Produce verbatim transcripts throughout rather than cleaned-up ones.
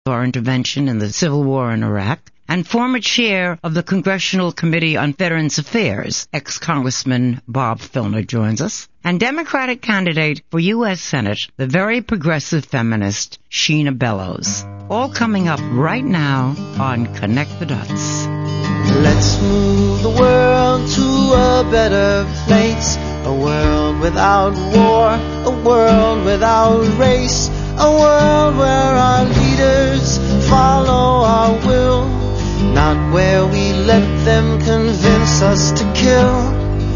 our intervention in the civil war in Iraq, and former chair of the Congressional Committee on Veterans Affairs, ex-Congressman Bob Filner, joins us, and Democratic candidate for U S Senate, the very progressive feminist Sheena Bellows. All coming up right now on Connect the Dots. Let's move the world to a better place, a world without war, a world without race, a world where our leaders follow our will, not where we let them convince us to kill.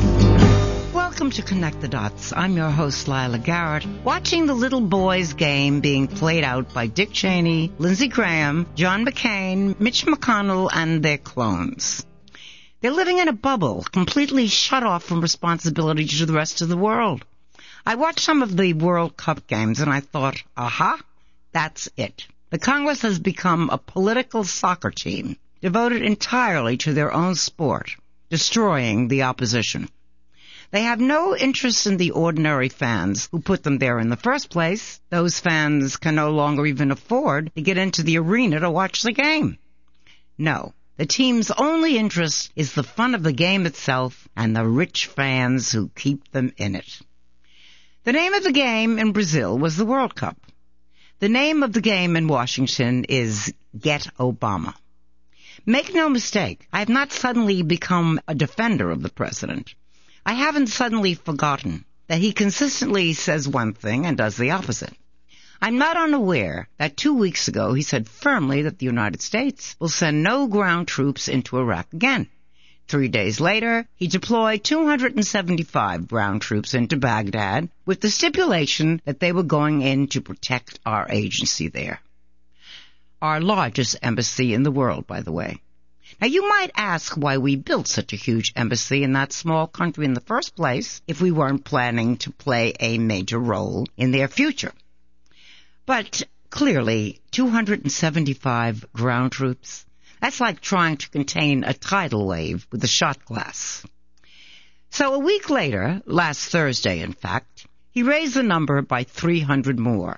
Welcome to Connect the Dots. I'm your host, Lila Garrett, watching the little boys' game being played out by Dick Cheney, Lindsey Graham, John McCain, Mitch McConnell, and their clones. They're living in a bubble, completely shut off from responsibility to the rest of the world. I watched some of the World Cup games and I thought, aha, that's it. The Congress has become a political soccer team devoted entirely to their own sport, destroying the opposition. They have no interest in the ordinary fans who put them there in the first place. Those fans can no longer even afford to get into the arena to watch the game. No, the team's only interest is the fun of the game itself and the rich fans who keep them in it. The name of the game in Brazil was the World Cup. The name of the game in Washington is Get Obama. Make no mistake, I have not suddenly become a defender of the president. I haven't suddenly forgotten that he consistently says one thing and does the opposite. I'm not unaware that two weeks ago he said firmly that the United States will send no ground troops into Iraq again. Three days later, he deployed two hundred seventy-five ground troops into Baghdad with the stipulation that they were going in to protect our agency there. Our largest embassy in the world, by the way. Now, you might ask why we built such a huge embassy in that small country in the first place if we weren't planning to play a major role in their future. But clearly, two hundred seventy-five ground troops, that's like trying to contain a tidal wave with a shot glass. So a week later, last Thursday in fact, he raised the number by three hundred more.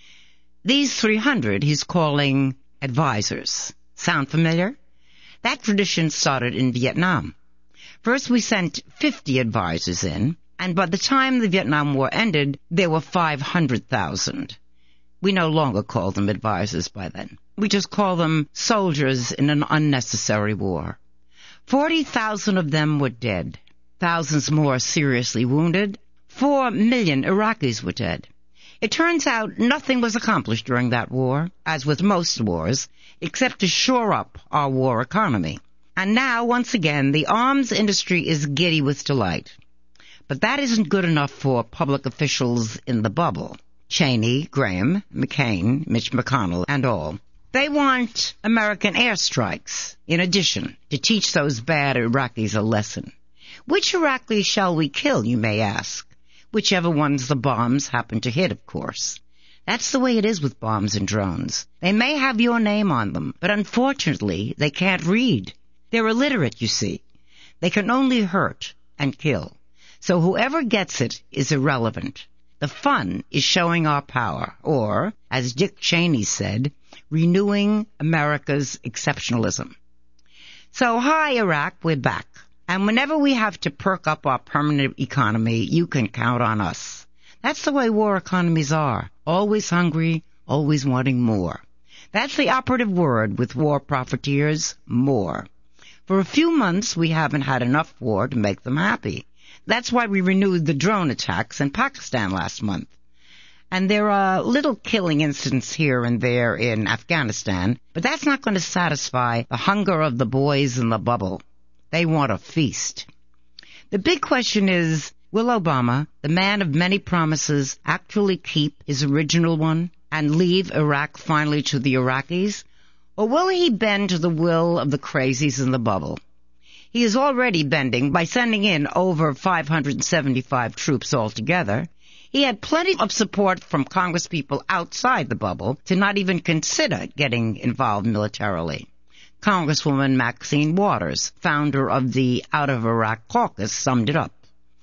These three hundred he's calling advisors. Sound familiar? That tradition started in Vietnam. First we sent fifty advisors in, and by the time the Vietnam War ended, there were five hundred thousand. We no longer call them advisors by then. We just call them soldiers in an unnecessary war. Forty thousand of them were dead. Thousands more seriously wounded. Four million Iraqis were dead. It turns out nothing was accomplished during that war, as with most wars, except to shore up our war economy. And now, once again, the arms industry is giddy with delight. But that isn't good enough for public officials in the bubble. Cheney, Graham, McCain, Mitch McConnell, and all. They want American airstrikes, in addition, to teach those bad Iraqis a lesson. Which Iraqis shall we kill, you may ask? Whichever ones the bombs happen to hit, of course. That's the way it is with bombs and drones. They may have your name on them, but unfortunately, they can't read. They're illiterate, you see. They can only hurt and kill. So whoever gets it is irrelevant. The fun is showing our power, or, as Dick Cheney said, renewing America's exceptionalism. So, hi, Iraq, we're back. And whenever we have to perk up our permanent economy, you can count on us. That's the way war economies are. Always hungry, always wanting more. That's the operative word with war profiteers, more. For a few months, we haven't had enough war to make them happy. That's why we renewed the drone attacks in Pakistan last month. And there are little killing incidents here and there in Afghanistan, but that's not going to satisfy the hunger of the boys in the bubble. They want a feast. The big question is, will Obama, the man of many promises, actually keep his original one and leave Iraq finally to the Iraqis? Or will he bend to the will of the crazies in the bubble? He is already bending by sending in over five hundred seventy-five troops altogether. He had plenty of support from congresspeople outside the bubble to not even consider getting involved militarily. Congresswoman Maxine Waters, founder of the Out of Iraq Caucus, summed it up.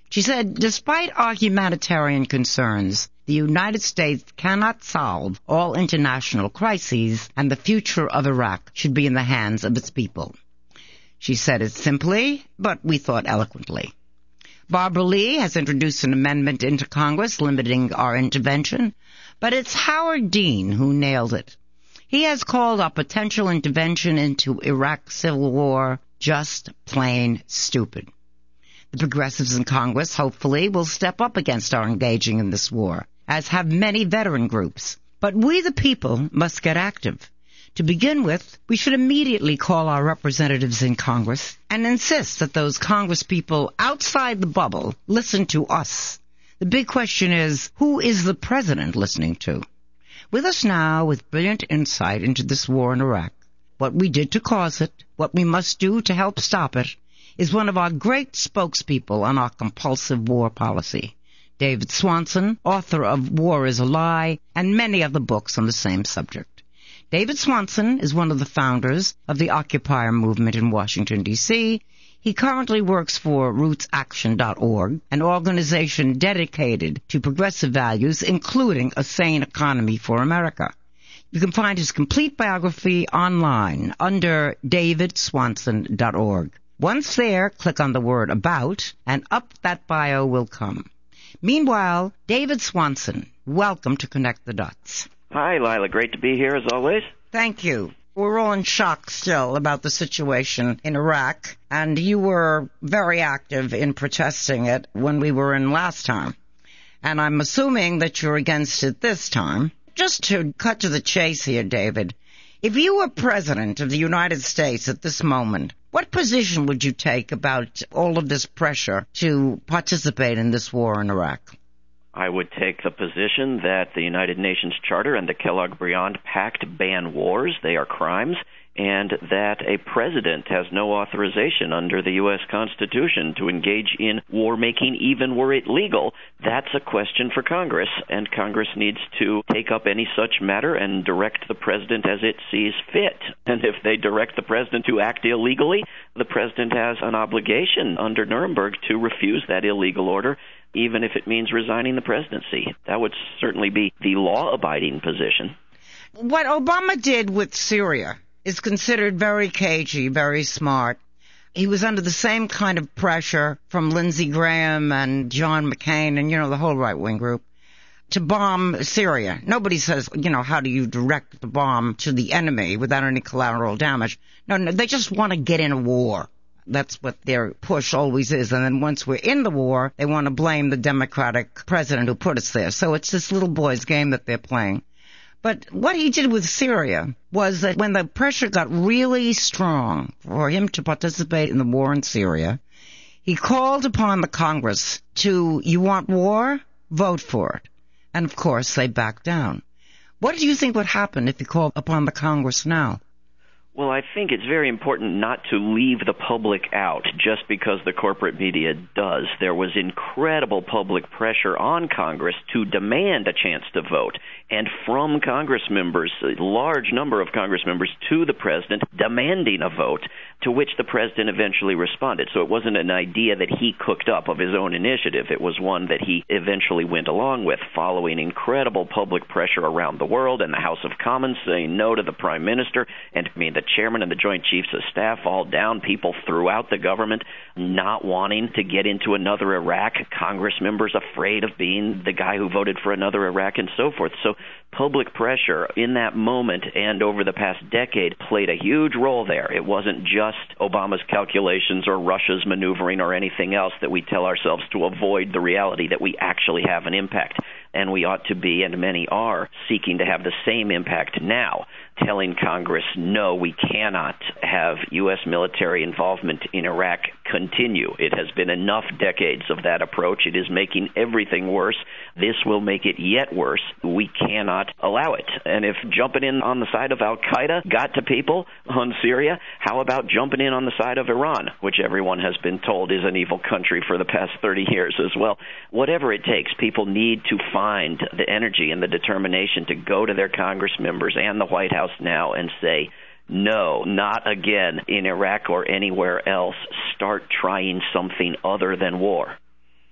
She said, despite our humanitarian concerns, the United States cannot solve all international crises, and the future of Iraq should be in the hands of its people. She said it simply, but we thought eloquently. Barbara Lee has introduced an amendment into Congress limiting our intervention, but it's Howard Dean who nailed it. He has called our potential intervention into Iraq's civil war just plain stupid. The progressives in Congress, hopefully, will step up against our engaging in this war, as have many veteran groups. But we, the people, must get active. To begin with, we should immediately call our representatives in Congress and insist that those Congress people outside the bubble listen to us. The big question is, who is the president listening to? With us now, with brilliant insight into this war in Iraq, what we did to cause it, what we must do to help stop it, is one of our great spokespeople on our compulsive war policy, David Swanson, author of War is a Lie and many other books on the same subject. David Swanson is one of the founders of the Occupier movement in Washington, D C He currently works for roots action dot org, an organization dedicated to progressive values, including a sane economy for America. You can find his complete biography online under david swanson dot org. Once there, click on the word About, and up that bio will come. Meanwhile, David Swanson, welcome to Connect the Dots. Hi, Lila. Great to be here, as always. Thank you. We're all in shock still about the situation in Iraq, and you were very active in protesting it when we were in last time. And I'm assuming that you're against it this time. Just to cut to the chase here, David, if you were president of the United States at this moment, what position would you take about all of this pressure to participate in this war in Iraq? I would take the position that the United Nations Charter and the Kellogg-Briand Pact ban wars. They are crimes. And that a president has no authorization under the U S Constitution to engage in war-making, even were it legal. That's a question for Congress, and Congress needs to take up any such matter and direct the president as it sees fit. And if they direct the president to act illegally, the president has an obligation under Nuremberg to refuse that illegal order, even if it means resigning the presidency. That would certainly be the law-abiding position. What Obama did with Syria is considered very cagey, very smart. He was under the same kind of pressure from Lindsey Graham and John McCain and, you know, the whole right-wing group to bomb Syria. Nobody says, you know, how do you direct the bomb to the enemy without any collateral damage? No, no, they just want to get in a war. That's what their push always is. And then once we're in the war, they want to blame the Democratic president who put us there. So it's this little boy's game that they're playing. But what he did with Syria was that when the pressure got really strong for him to participate in the war in Syria, he called upon the Congress to, you want war? Vote for it. And, of course, they backed down. What do you think would happen if he called upon the Congress now? Well, I think it's very important not to leave the public out just because the corporate media does. There was incredible public pressure on Congress to demand a chance to vote, and from Congress members, a large number of Congress members, to the president demanding a vote, to which the president eventually responded. So it wasn't an idea that he cooked up of his own initiative. It was one that he eventually went along with, following incredible public pressure around the world, and the House of Commons saying no to the prime minister, and I mean the chairman and the Joint Chiefs of Staff all down, people throughout the government not wanting to get into another Iraq, Congress members afraid of being the guy who voted for another Iraq, and so forth. So public pressure in that moment and over the past decade played a huge role there. It wasn't just Obama's calculations or Russia's maneuvering or anything else that we tell ourselves to avoid the reality that we actually have an impact. And we ought to be, and many are, seeking to have the same impact now, telling Congress, no, we cannot have U S military involvement in Iraq continue. It has been enough decades of that approach. It is making everything worse. This will make it yet worse. We cannot allow it. And if jumping in on the side of al-Qaeda got to people on Syria, how about jumping in on the side of Iran, which everyone has been told is an evil country for the past thirty years as well? Whatever it takes, people need to find the energy and the determination to go to their Congress members and the White House now and say, no, not again in Iraq or anywhere else. Start trying something other than war.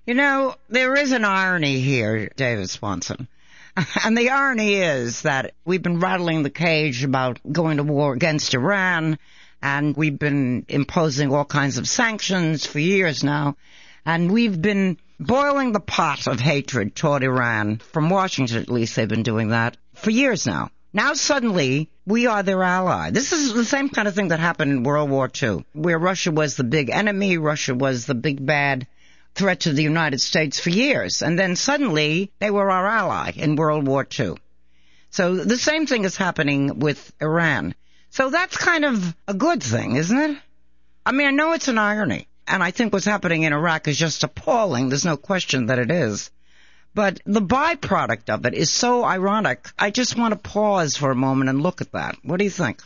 You know, there is an irony here, David Swanson. And the irony is that we've been rattling the cage about going to war against Iran, and we've been imposing all kinds of sanctions for years now, and we've been boiling the pot of hatred toward Iran. From Washington, at least, they've been doing that for years now. Now suddenly, we are their ally. This is the same kind of thing that happened in World War Two, where Russia was the big enemy, Russia was the big bad threat to the United States for years. And then suddenly, they were our ally in World War Two. So the same thing is happening with Iran. So that's kind of a good thing, isn't it? I mean, I know it's an irony, and I think what's happening in Iraq is just appalling. There's no question that it is. But the byproduct of it is so ironic. I just want to pause for a moment and look at that. What do you think?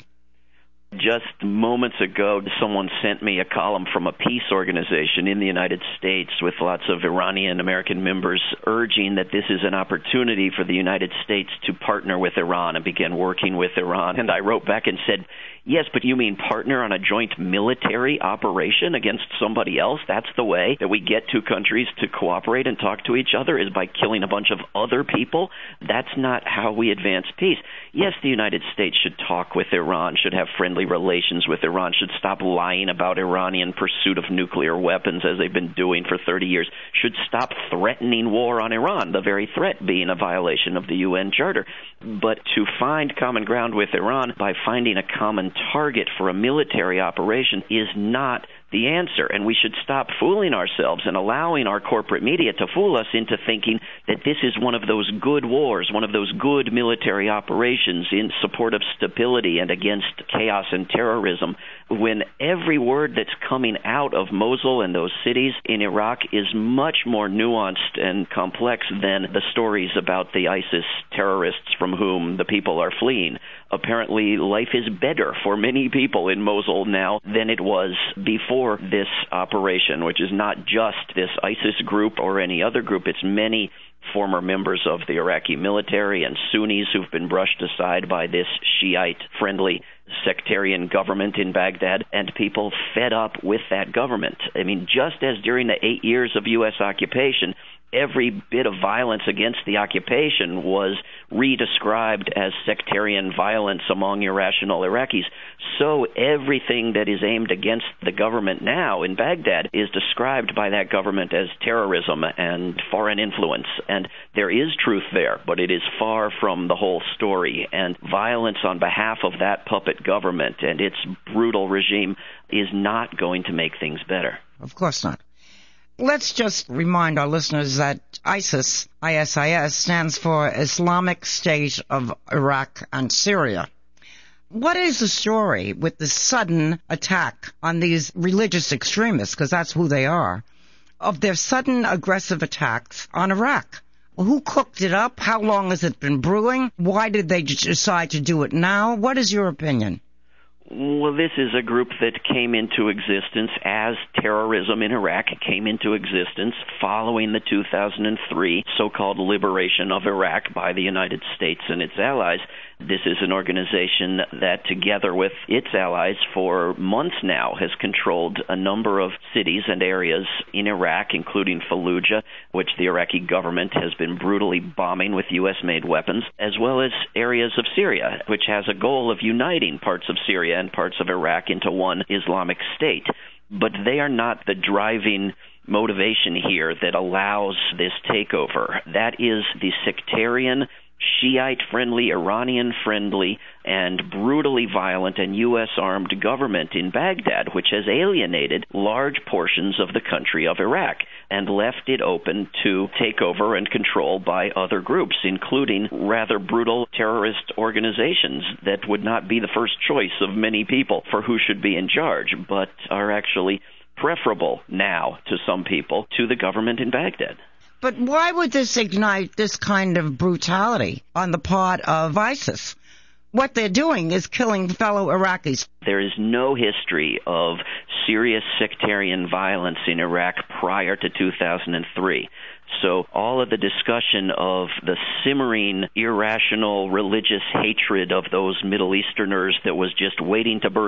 Just moments ago, someone sent me a column from a peace organization in the United States with lots of Iranian American members urging that this is an opportunity for the United States to partner with Iran and begin working with Iran. And I wrote back and said, yes, but you mean partner on a joint military operation against somebody else? That's the way that we get two countries to cooperate and talk to each other, is by killing a bunch of other people? That's not how we advance peace. Yes, the United States should talk with Iran, should have friendly relations with Iran, should stop lying about Iranian pursuit of nuclear weapons as they've been doing for thirty years, should stop threatening war on Iran, the very threat being a violation of the U N Charter. But to find common ground with Iran by finding a common target for a military operation is not the answer, and we should stop fooling ourselves and allowing our corporate media to fool us into thinking that this is one of those good wars, one of those good military operations in support of stability and against chaos and terrorism, when every word that's coming out of Mosul and those cities in Iraq is much more nuanced and complex than the stories about the ISIS terrorists from whom the people are fleeing. Apparently, life is better for many people in Mosul now than it was before this operation, which is not just this ISIS group or any other group. It's many former members of the Iraqi military and Sunnis who've been brushed aside by this Shiite-friendly sectarian government in Baghdad, and people fed up with that government. I mean, just as during the eight years of U S occupation, every bit of violence against the occupation was re-described as sectarian violence among irrational Iraqis, so everything that is aimed against the government now in Baghdad is described by that government as terrorism and foreign influence. And there is truth there, but it is far from the whole story. And violence on behalf of that puppet government and its brutal regime is not going to make things better. Of course not. Let's just remind our listeners that ISIS, I S I S, stands for Islamic State of Iraq and Syria. What is the story with the sudden attack on these religious extremists, because that's who they are, of their sudden aggressive attacks on Iraq? Who cooked it up? How long has it been brewing? Why did they decide to do it now? What is your opinion? Well, this is a group that came into existence as terrorism in Iraq came into existence following the two thousand three so-called liberation of Iraq by the United States and its allies. This is an organization that, together with its allies for months now, has controlled a number of cities and areas in Iraq, including Fallujah, which the Iraqi government has been brutally bombing with U S-made weapons, as well as areas of Syria, which has a goal of uniting parts of Syria and parts of Iraq into one Islamic state. But they are not the driving motivation here that allows this takeover. That is the sectarian, Shiite-friendly, Iranian-friendly, and brutally violent and U S-armed government in Baghdad, which has alienated large portions of the country of Iraq and left it open to takeover and control by other groups, including rather brutal terrorist organizations that would not be the first choice of many people for who should be in charge, but are actually preferable now to some people to the government in Baghdad. But why would this ignite this kind of brutality on the part of ISIS? What they're doing is killing fellow Iraqis. There is no history of serious sectarian violence in Iraq prior to two thousand three. So all of the discussion of the simmering, irrational religious hatred of those Middle Easterners that was just waiting to burst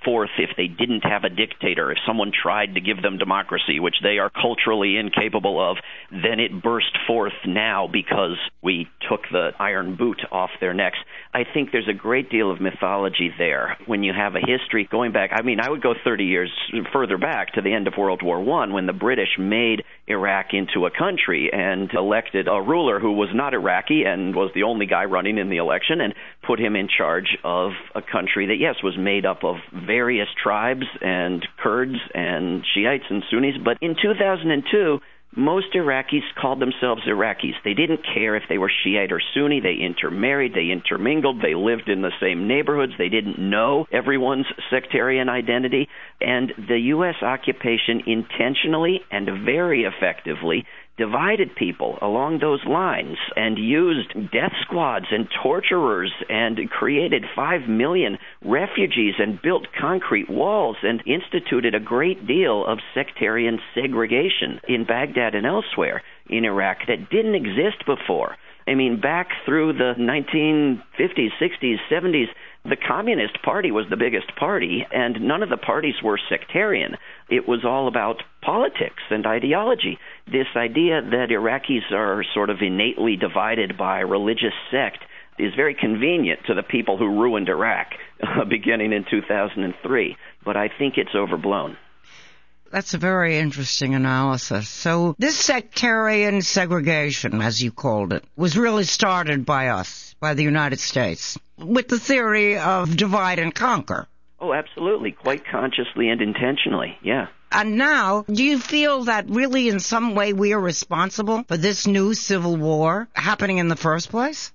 forth if they didn't have a dictator, if someone tried to give them democracy, which they are culturally incapable of, then it burst forth now because we took the iron boot off their necks. I think there's a great deal of mythology there. When you have a history going back, I mean, I would go thirty years further back to the end of World War One, when the British made Iraq into a country and elected a ruler who was not Iraqi and was the only guy running in the election, and put him in charge of a country that, yes, was made up of various tribes and Kurds and Shiites and Sunnis. But in two thousand two, most Iraqis called themselves Iraqis. They didn't care if they were Shiite or Sunni. They intermarried, they intermingled, they lived in the same neighborhoods. They didn't know everyone's sectarian identity. And the U S occupation intentionally and very effectively divided people along those lines and used death squads and torturers and created five million refugees and built concrete walls and instituted a great deal of sectarian segregation in Baghdad and elsewhere in Iraq that didn't exist before. I mean, back through the nineteen fifties, sixties, seventies, the Communist Party was the biggest party, and none of the parties were sectarian. It was all about politics and ideology. This idea that Iraqis are sort of innately divided by religious sect is very convenient to the people who ruined Iraq uh, beginning in two thousand three, but I think it's overblown. That's a very interesting analysis. So this sectarian segregation, as you called it, was really started by us, by the United States, with the theory of divide and conquer. Oh, absolutely. Quite consciously and intentionally, yeah. And now, do you feel that really in some way we are responsible for this new civil war happening in the first place?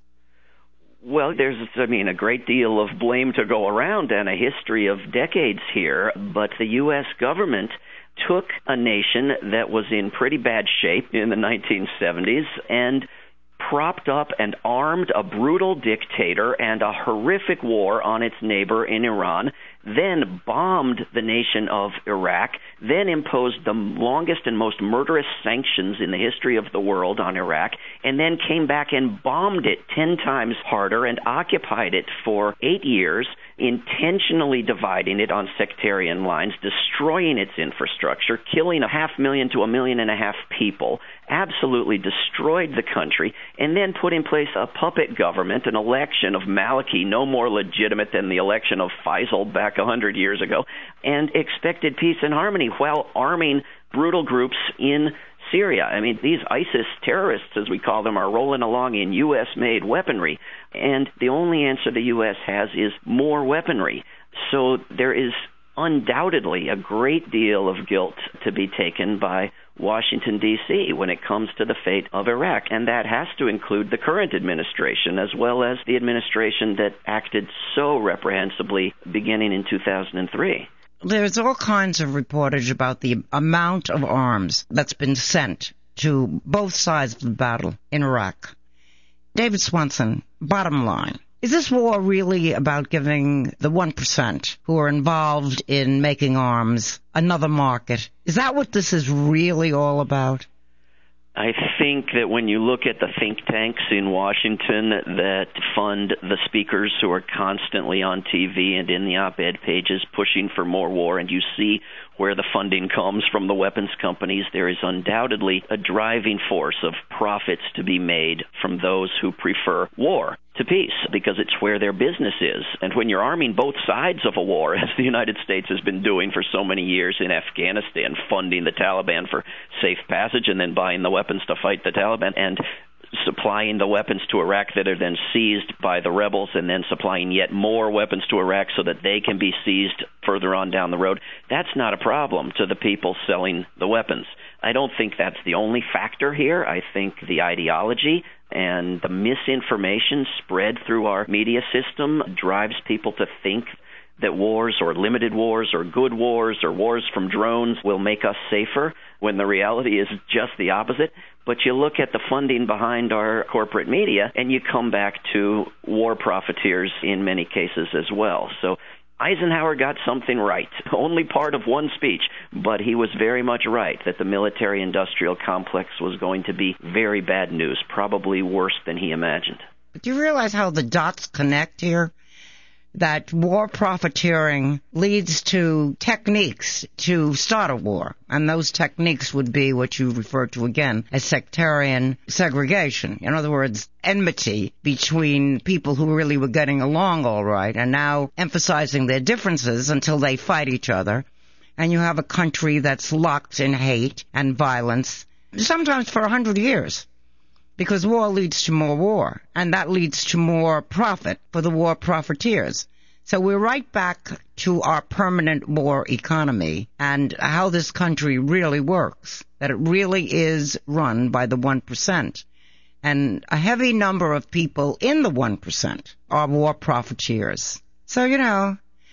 Well, there's, I mean, a great deal of blame to go around and a history of decades here, but the U S government took a nation that was in pretty bad shape in the nineteen seventies and propped up and armed a brutal dictator and a horrific war on its neighbor in Iran, then bombed the nation of Iraq, then imposed the longest and most murderous sanctions in the history of the world on Iraq, and then came back and bombed it ten times harder and occupied it for eight years, intentionally dividing it on sectarian lines, destroying its infrastructure, killing a half million to a million and a half people, absolutely destroyed the country, and then put in place a puppet government, an election of Maliki, no more legitimate than the election of Faisal back a hundred years ago, and expected peace and harmony while arming brutal groups in Syria. I mean, these ISIS terrorists, as we call them, are rolling along in U S-made weaponry, and the only answer the U S has is more weaponry. So there is undoubtedly a great deal of guilt to be taken by Washington, D C when it comes to the fate of Iraq, and that has to include the current administration as well as the administration that acted so reprehensibly beginning in two thousand three. There's all kinds of reportage about the amount of arms that's been sent to both sides of the battle in Iraq. David Swenson, bottom line, is this war really about giving the one percent who are involved in making arms another market? Is that what this is really all about? I think that when you look at the think tanks in Washington that fund the speakers who are constantly on T V and in the op-ed pages pushing for more war, and you see where the funding comes from the weapons companies, there is undoubtedly a driving force of profits to be made from those who prefer war to peace, because it's where their business is. And when you're arming both sides of a war, as the United States has been doing for so many years in Afghanistan, funding the Taliban for safe passage and then buying the weapons to fight the Taliban, and supplying the weapons to Iraq that are then seized by the rebels, and then supplying yet more weapons to Iraq so that they can be seized further on down the road, that's not a problem to the people selling the weapons. I don't think that's the only factor here. I think the ideology and the misinformation spread through our media system drives people to think that wars or limited wars or good wars or wars from drones will make us safer, when the reality is just the opposite. But you look at the funding behind our corporate media, and you come back to war profiteers in many cases as well. So Eisenhower got something right, only part of one speech, but he was very much right that the military-industrial complex was going to be very bad news, probably worse than he imagined. But do you realize how the dots connect here? that war profiteering leads to techniques to start a war. And those techniques would be what you referred to again as sectarian segregation. In other words, enmity between people who really were getting along all right and now emphasizing their differences until they fight each other. And you have a country that's locked in hate and violence, sometimes for a hundred years. Because war leads to more war, and that leads to more profit for the war profiteers. So we're right back to our permanent war economy and how this country really works, that it really is run by the one percent. And a heavy number of people in the one percent are war profiteers. So, you know,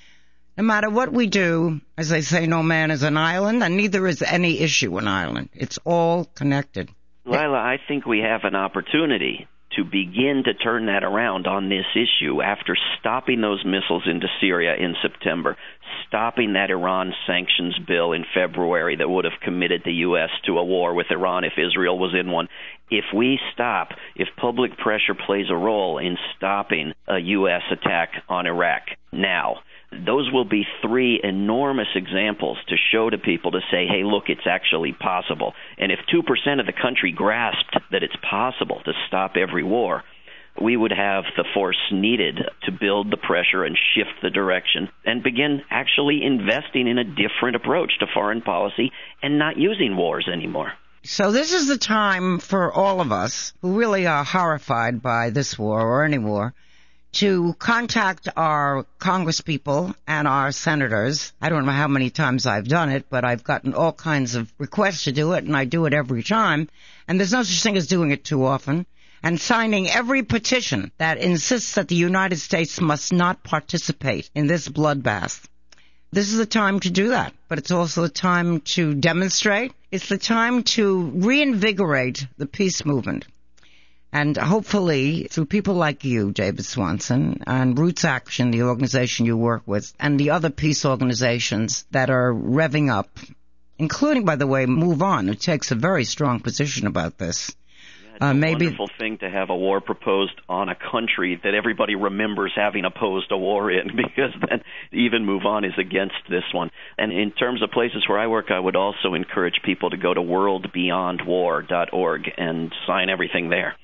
no matter what we do, as they say, no man is an island, and neither is any issue an island. It's all connected. Lila, I think we have an opportunity to begin to turn that around on this issue after stopping those missiles into Syria in September, stopping that Iran sanctions bill in February that would have committed the U S to a war with Iran if Israel was in one. If we stop, if public pressure plays a role in stopping a U S attack on Iraq now, those will be three enormous examples to show to people to say, hey, look, it's actually possible. And if two percent of the country grasped that it's possible to stop every war, we would have the force needed to build the pressure and shift the direction and begin actually investing in a different approach to foreign policy and not using wars anymore. So this is the time for all of us who really are horrified by this war or any war to contact our congresspeople and our senators. I don't know how many times I've done it, but I've gotten all kinds of requests to do it, and I do it every time. And there's no such thing as doing it too often. And signing every petition that insists that the United States must not participate in this bloodbath. This is the time to do that, but it's also the time to demonstrate. It's the time to reinvigorate the peace movement. And hopefully, through people like you, David Swanson, and Roots Action, the organization you work with, and the other peace organizations that are revving up, including, by the way, Move On, who takes a very strong position about this. Yeah, it's uh, a maybe, wonderful thing to have a war proposed on a country that everybody remembers having opposed a war in, because then even Move On is against this one. And in terms of places where I work, I would also encourage people to go to world beyond war dot org and sign everything there.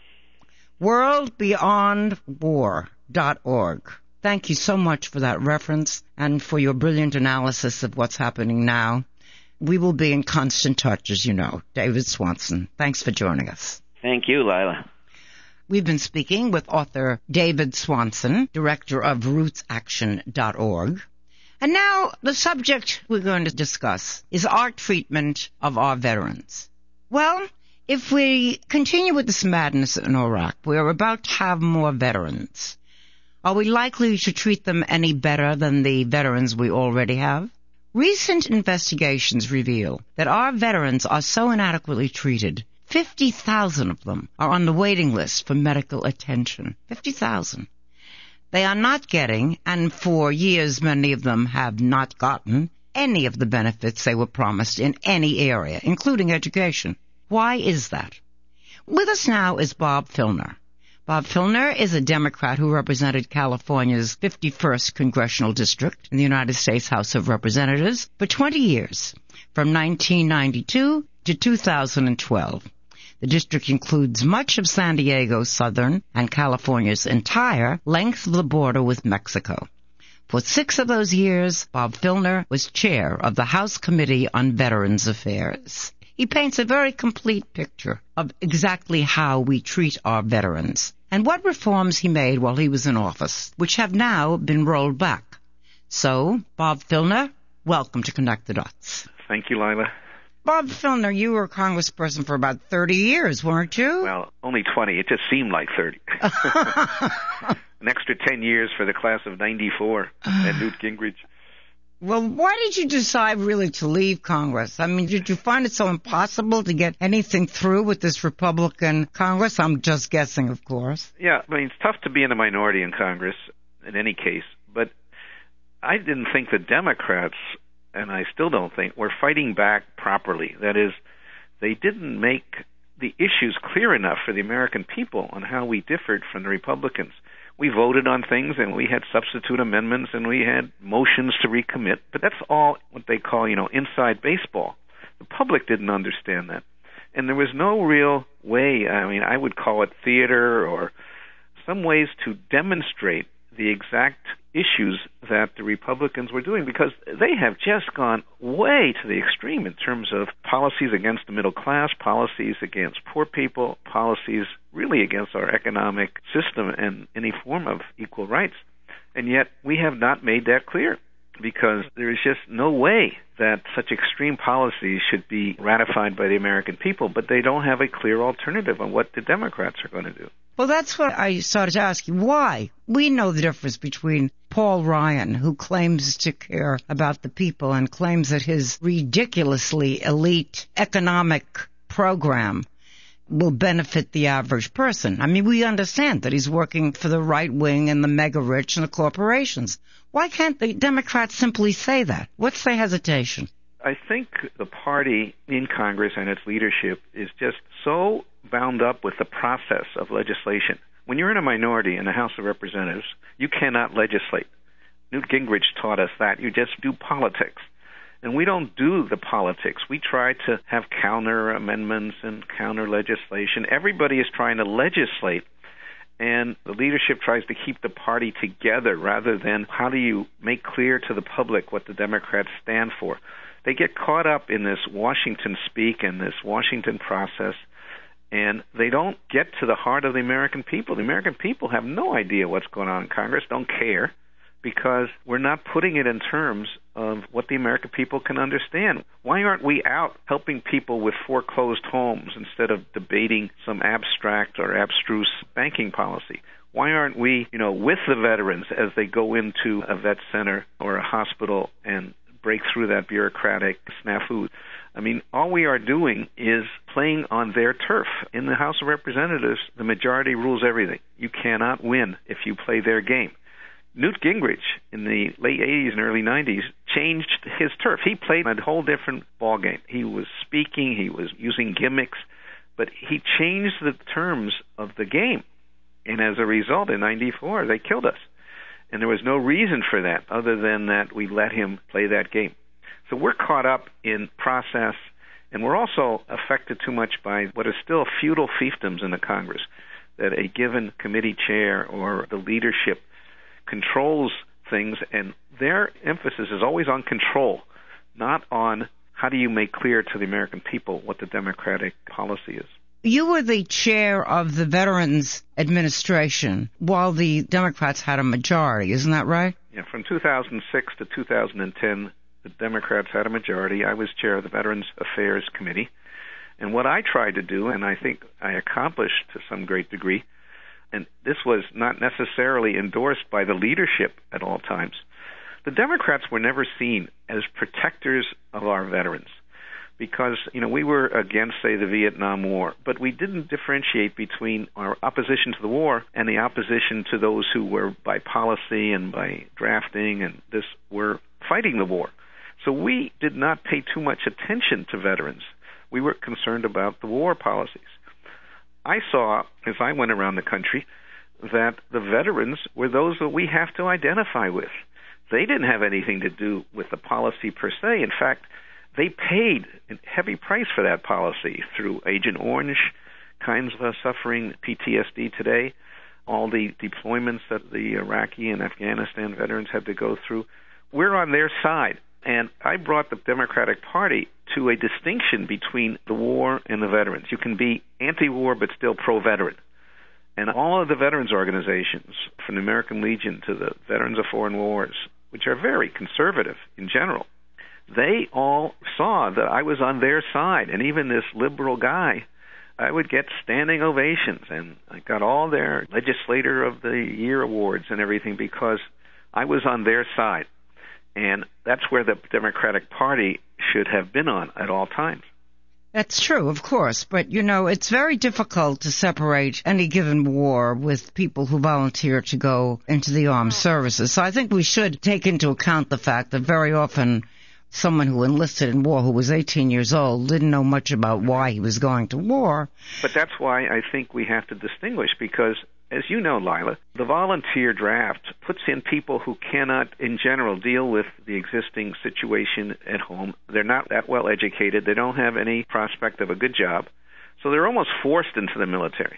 world beyond war dot org. Thank you so much for that reference and for your brilliant analysis of what's happening now. We will be in constant touch, as you know. David Swanson, thanks for joining us. Thank you, Lila. We've been speaking with author David Swanson, director of roots action dot org. And now the subject we're going to discuss is our treatment of our veterans. Well, if we continue with this madness in Iraq, we are about to have more veterans. Are we likely to treat them any better than the veterans we already have? Recent investigations reveal that our veterans are so inadequately treated, fifty thousand of them are on the waiting list for medical attention. fifty thousand. They are not getting, and for years many of them have not gotten, any of the benefits they were promised in any area, including education. Why is that? With us now is Bob Filner. Bob Filner is a Democrat who represented California's fifty-first Congressional District in the United States House of Representatives for twenty years, from nineteen ninety-two to two thousand twelve. The district includes much of San Diego's southern and California's entire length of the border with Mexico. For six of those years, Bob Filner was chair of the House Committee on Veterans Affairs. He paints a very complete picture of exactly how we treat our veterans and what reforms he made while he was in office, which have now been rolled back. So, Bob Filner, welcome to Connect the Dots. Thank you, Lila. Bob Filner, you were a congressperson for about thirty years, weren't you? Well, only twenty. It just seemed like thirty. An extra ten years for the class of ninety-four and Newt Gingrich. Well, why did you decide really to leave Congress? I mean, did you find it so impossible to get anything through with this Republican Congress? I'm just guessing, of course. Yeah, I mean, it's tough to be in a minority in Congress in any case, but I didn't think the Democrats, and I still don't think, were fighting back properly. That is, they didn't make the issues clear enough for the American people on how we differed from the Republicans. We voted on things, and we had substitute amendments, and we had motions to recommit. But that's all what they call, you know, inside baseball. The public didn't understand that. And there was no real way, I mean, I would call it theater or some ways to demonstrate the exact issues that the Republicans were doing, because they have just gone way to the extreme in terms of policies against the middle class, policies against poor people, policies really against our economic system and any form of equal rights. And yet we have not made that clear, because there is just no way that such extreme policies should be ratified by the American people, but they don't have a clear alternative on what the Democrats are going to do. Well, that's what I started to ask you. Why? We know the difference between Paul Ryan, who claims to care about the people and claims that his ridiculously elite economic program will benefit the average person. I mean, we understand that he's working for the right wing and the mega rich and the corporations. Why can't the Democrats simply say that? What's their hesitation? I think the party in Congress and its leadership is just so bound up with the process of legislation. When you're in a minority in the House of Representatives, you cannot legislate. Newt Gingrich taught us that. You just do politics. And we don't do the politics. We try to have counter amendments and counter legislation. Everybody is trying to legislate, and the leadership tries to keep the party together rather than how do you make clear to the public what the Democrats stand for. They get caught up in this Washington speak and this Washington process, and they don't get to the heart of the American people. The American people have no idea what's going on in Congress, don't care, because we're not putting it in terms of what the American people can understand. Why aren't we out helping people with foreclosed homes instead of debating some abstract or abstruse banking policy? Why aren't we, you know, with the veterans as they go into a vet center or a hospital and break through that bureaucratic snafu? I mean, all we are doing is playing on their turf. In the House of Representatives, the majority rules everything. You cannot win if you play their game. Newt Gingrich, in the late eighties and early nineties, changed his turf. He played a whole different ballgame. He was speaking, he was using gimmicks, but he changed the terms of the game. And as a result, in ninety-four, they killed us. And there was no reason for that other than that we let him play that game. So we're caught up in process, and we're also affected too much by what is still feudal fiefdoms in the Congress, that a given committee chair or the leadership controls things, and their emphasis is always on control, not on how do you make clear to the American people what the Democratic policy is. You were the chair of the Veterans Administration while the Democrats had a majority, isn't that right? Yeah, from two thousand six to two thousand ten, the Democrats had a majority. I was chair of the Veterans Affairs Committee. And what I tried to do, and I think I accomplished to some great degree, and this was not necessarily endorsed by the leadership at all times, the Democrats were never seen as protectors of our veterans. Because, you know, we were against, say, the Vietnam War, but we didn't differentiate between our opposition to the war and the opposition to those who were, by policy and by drafting and this, were fighting the war. So we did not pay too much attention to veterans. We were concerned about the war policies. I saw, as I went around the country, that the veterans were those that we have to identify with. They didn't have anything to do with the policy per se. In fact, they paid a heavy price for that policy through Agent Orange, kinds of suffering, P T S D today, all the deployments that the Iraqi and Afghanistan veterans had to go through. We're on their side. And I brought the Democratic Party to a distinction between the war and the veterans. You can be anti-war but still pro-veteran. And all of the veterans organizations, from the American Legion to the Veterans of Foreign Wars, which are very conservative in general, they all saw that I was on their side. And even this liberal guy, I would get standing ovations. And I got all their Legislator of the Year awards and everything because I was on their side. And that's where the Democratic Party should have been on at all times. That's true, of course. But, you know, it's very difficult to separate any given war with people who volunteer to go into the armed services. So I think we should take into account the fact that very often someone who enlisted in war who was eighteen years old didn't know much about why he was going to war. But that's why I think we have to distinguish, because as you know, Lila, the volunteer draft puts in people who cannot, in general, deal with the existing situation at home. They're not that well educated. They don't have any prospect of a good job. So they're almost forced into the military.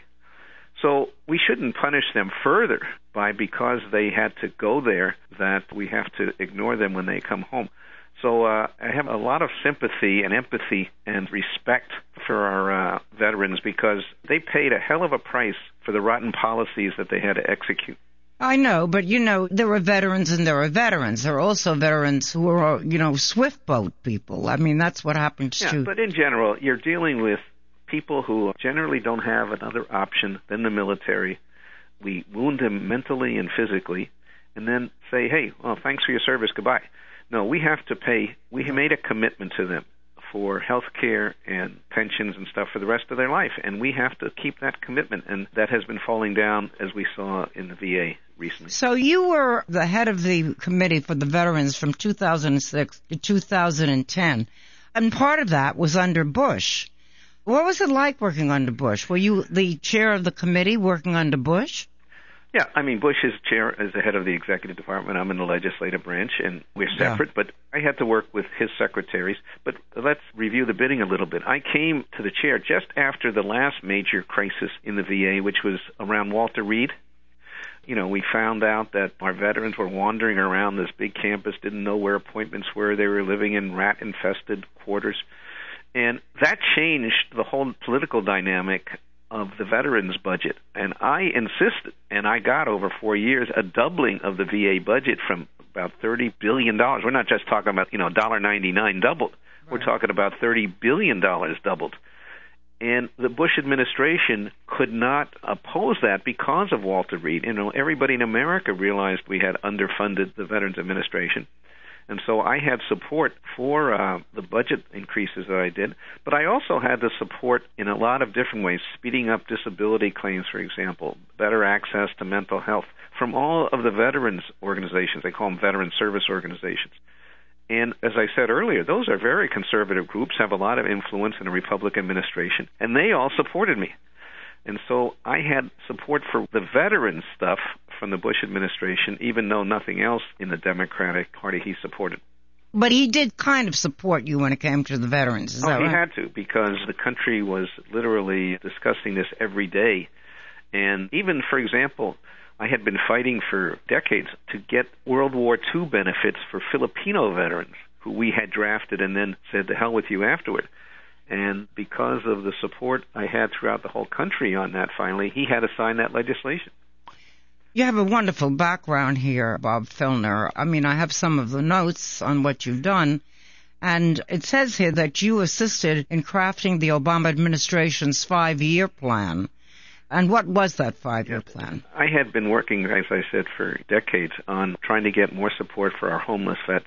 So we shouldn't punish them further by because they had to go there that we have to ignore them when they come home. So uh, I have a lot of sympathy and empathy and respect for our uh, veterans because they paid a hell of a price for the rotten policies that they had to execute. I know, but, you know, there are veterans and there are veterans. There are also veterans who are, you know, swift boat people. I mean, that's what happens yeah, to... But in general, you're dealing with people who generally don't have another option than the military. We wound them mentally and physically and then say, hey, well, thanks for your service, goodbye. No, we have to pay. We made a commitment to them for health care and pensions and stuff for the rest of their life, and we have to keep that commitment, and that has been falling down, as we saw in the V A recently. So you were the head of the committee for the veterans from two thousand six to two thousand ten, and part of that was under Bush. What was it like working under Bush? Were you the chair of the committee working under Bush? Yeah, I mean, Bush is chair, is the head of the executive department. I'm in the legislative branch, and we're separate, yeah. But I had to work with his secretaries. But let's review the bidding a little bit. I came to the chair just after the last major crisis in the V A, which was around Walter Reed. You know, we found out that our veterans were wandering around this big campus, didn't know where appointments were. They were living in rat-infested quarters. And that changed the whole political dynamic of the veterans budget. And I insisted, and I got over four years, a doubling of the V A budget from about thirty billion dollars. We're not just talking about, you know, one dollar ninety-nine doubled. Right. We're talking about thirty billion dollars doubled. And the Bush administration could not oppose that because of Walter Reed. You know, everybody in America realized we had underfunded the Veterans Administration. And so I had support for uh, the budget increases that I did, but I also had the support in a lot of different ways, speeding up disability claims, for example, better access to mental health from all of the veterans organizations. They call them veteran service organizations. And as I said earlier, those are very conservative groups, have a lot of influence in the Republican administration, and they all supported me. And so I had support for the veterans stuff from the Bush administration, even though nothing else in the Democratic Party he supported. But he did kind of support you when it came to the veterans, is oh, that right? He had to, because the country was literally discussing this every day. And even, for example, I had been fighting for decades to get World War Two benefits for Filipino veterans who we had drafted and then said, to hell with you afterward. And because of the support I had throughout the whole country on that, finally, he had to sign that legislation. You have a wonderful background here, Bob Filner. I mean, I have some of the notes on what you've done, and it says here that you assisted in crafting the Obama administration's five-year plan. And what was that five-year yeah, plan? I had been working, as I said, for decades on trying to get more support for our homeless vets.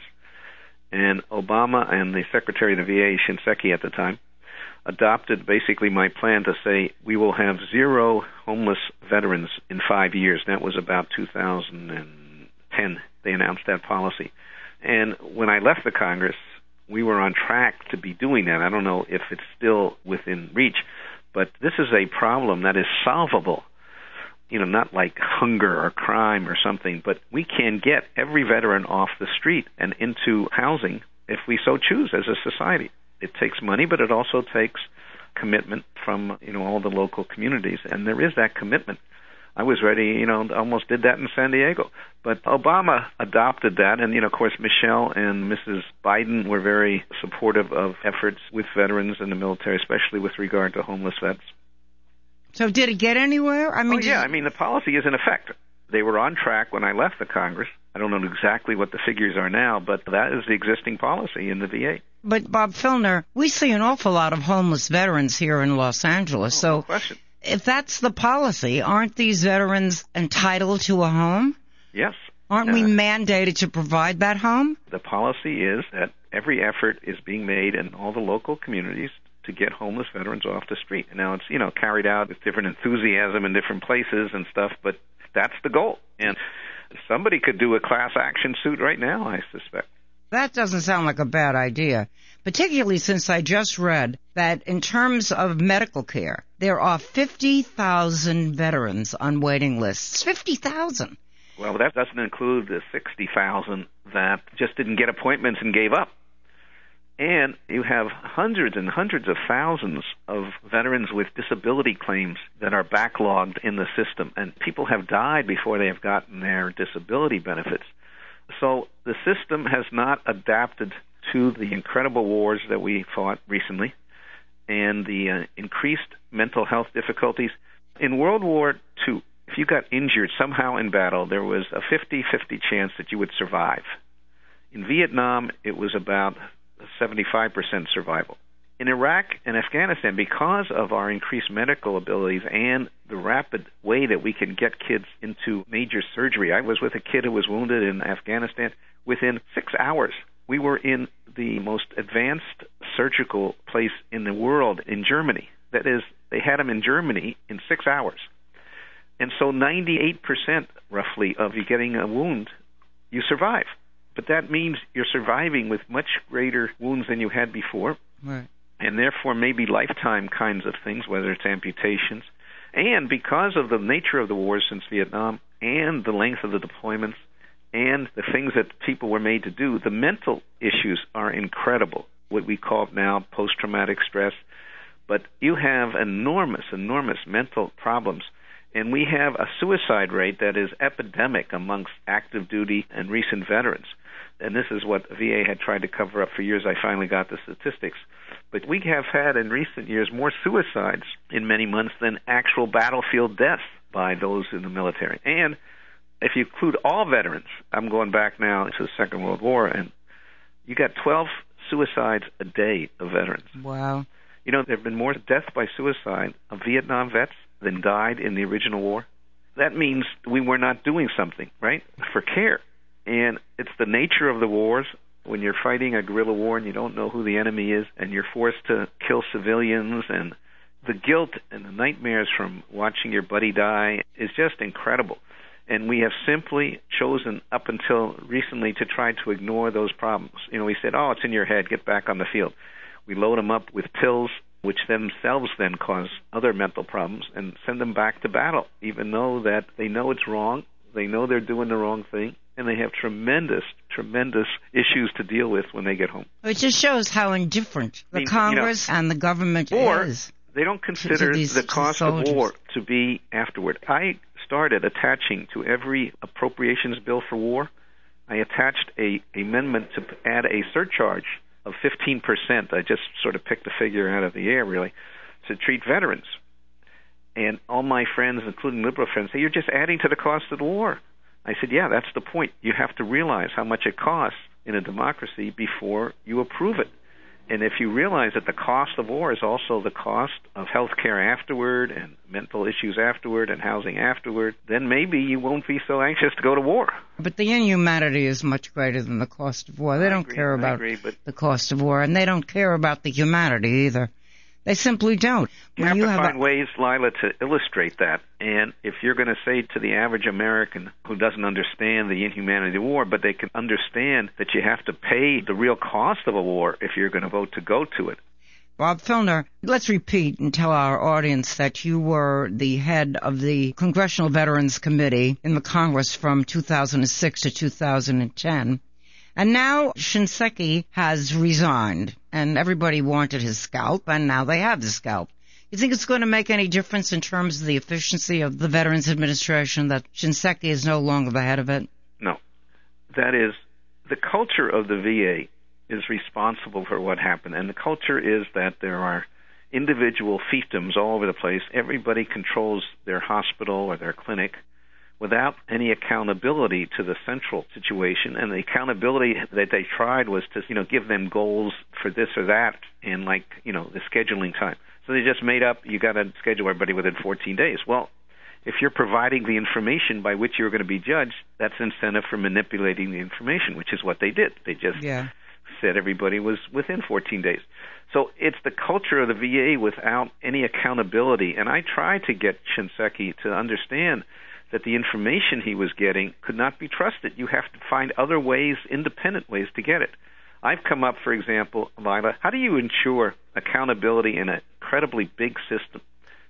And Obama and the Secretary of the V A, Shinseki at the time, adopted basically my plan to say we will have zero homeless veterans in five years. That was about two thousand ten. They announced that policy. And when I left the Congress, we were on track to be doing that. I don't know if it's still within reach, but this is a problem that is solvable. You know, not like hunger or crime or something, but we can get every veteran off the street and into housing if we so choose as a society. It takes money, but it also takes commitment from, you know, all the local communities, and there is that commitment. I was ready, you know, almost did that in San Diego. But Obama adopted that, and, you know, of course, Michelle and Missus Biden were very supportive of efforts with veterans in the military, especially with regard to homeless vets. So did it get anywhere? I mean, oh, yeah, I mean, the policy is in effect. They were on track when I left the Congress. I don't know exactly what the figures are now, but that is the existing policy in the V A. But, Bob Filner, we see an awful lot of homeless veterans here in Los Angeles. Oh, so no question. If that's the policy, aren't these veterans entitled to a home? Yes. Aren't uh, we mandated to provide that home? The policy is that every effort is being made in all the local communities to get homeless veterans off the street. And now it's, you know, carried out with different enthusiasm in different places and stuff, but that's the goal. And somebody could do a class action suit right now, I suspect. That doesn't sound like a bad idea, particularly since I just read that in terms of medical care, there are fifty thousand veterans on waiting lists. fifty thousand. Well, that doesn't include the sixty thousand that just didn't get appointments and gave up. And you have hundreds and hundreds of thousands of veterans with disability claims that are backlogged in the system, and people have died before they have gotten their disability benefits. So the system has not adapted to the incredible wars that we fought recently and the uh, increased mental health difficulties. In World War Two, if you got injured somehow in battle, there was a fifty-fifty chance that you would survive. In Vietnam, it was about seventy-five percent survival. In Iraq and Afghanistan, because of our increased medical abilities and the rapid way that we can get kids into major surgery, I was with a kid who was wounded in Afghanistan. Within six hours, we were in the most advanced surgical place in the world in Germany. That is, they had him in Germany in six hours. And so ninety-eight percent, roughly, of you getting a wound, you survive. But that means you're surviving with much greater wounds than you had before, right, and therefore maybe lifetime kinds of things, whether it's amputations. And because of the nature of the wars since Vietnam and the length of the deployments and the things that people were made to do, the mental issues are incredible, what we call now post-traumatic stress. But you have enormous, enormous mental problems. And we have a suicide rate that is epidemic amongst active duty and recent veterans. And this is what V A had tried to cover up for years. I finally got the statistics. But we have had in recent years more suicides in many months than actual battlefield deaths by those in the military. And if you include all veterans, I'm going back now to the Second World War, and you got twelve suicides a day of veterans. Wow. You know, there have been more deaths by suicide of Vietnam vets than died in the original war. That means we were not doing something, right, for care. And it's the nature of the wars. When you're fighting a guerrilla war and you don't know who the enemy is and you're forced to kill civilians, and the guilt and the nightmares from watching your buddy die is just incredible. And we have simply chosen up until recently to try to ignore those problems. You know, we said, oh, it's in your head, get back on the field. We load them up with pills, which themselves then cause other mental problems, and send them back to battle, even though that they know it's wrong, they know they're doing the wrong thing, and they have tremendous, tremendous issues to deal with when they get home. It just shows how indifferent the I mean, Congress you know, and the government or is. They don't consider to, to these, the cost of soldiers. war to be afterward. I started attaching to every appropriations bill for war, I attached a amendment to add a surcharge of fifteen percent. I just sort of picked a figure out of the air, really, to treat veterans. And all my friends, including liberal friends, say, you're just adding to the cost of the war. I said, yeah, that's the point. You have to realize how much it costs in a democracy before you approve it. And if you realize that the cost of war is also the cost of health care afterward and mental issues afterward and housing afterward, then maybe you won't be so anxious to go to war. But the inhumanity is much greater than the cost of war. They I don't agree, care I about agree, but the cost of war, and they don't care about the humanity either. They simply don't. You When have you to have find a, ways, Lila, to illustrate that. And if you're going to say to the average American who doesn't understand the inhumanity of war, but they can understand that you have to pay the real cost of a war if you're going to vote to go to it. Bob Filner, let's repeat and tell our audience that you were the head of the Congressional Veterans Committee in the Congress from two thousand six to two thousand ten. And now Shinseki has resigned, and everybody wanted his scalp, and now they have the scalp. You think it's going to make any difference in terms of the efficiency of the Veterans Administration that Shinseki is no longer the head of it? No. That is, the culture of the V A is responsible for what happened, and the culture is that there are individual fiefdoms all over the place. Everybody controls their hospital or their clinic without any accountability to the central situation. And the accountability that they tried was to, you know, give them goals for this or that and, like, you know, the scheduling time. So they just made up, you got to schedule everybody within fourteen days. Well, if you're providing the information by which you're going to be judged, that's incentive for manipulating the information, which is what they did. They just yeah. said everybody was within fourteen days. So it's the culture of the V A without any accountability. And I tried to get Shinseki to understand that the information he was getting could not be trusted. You have to find other ways, independent ways to get it. I've come up, for example, Lila, how do you ensure accountability in an incredibly big system?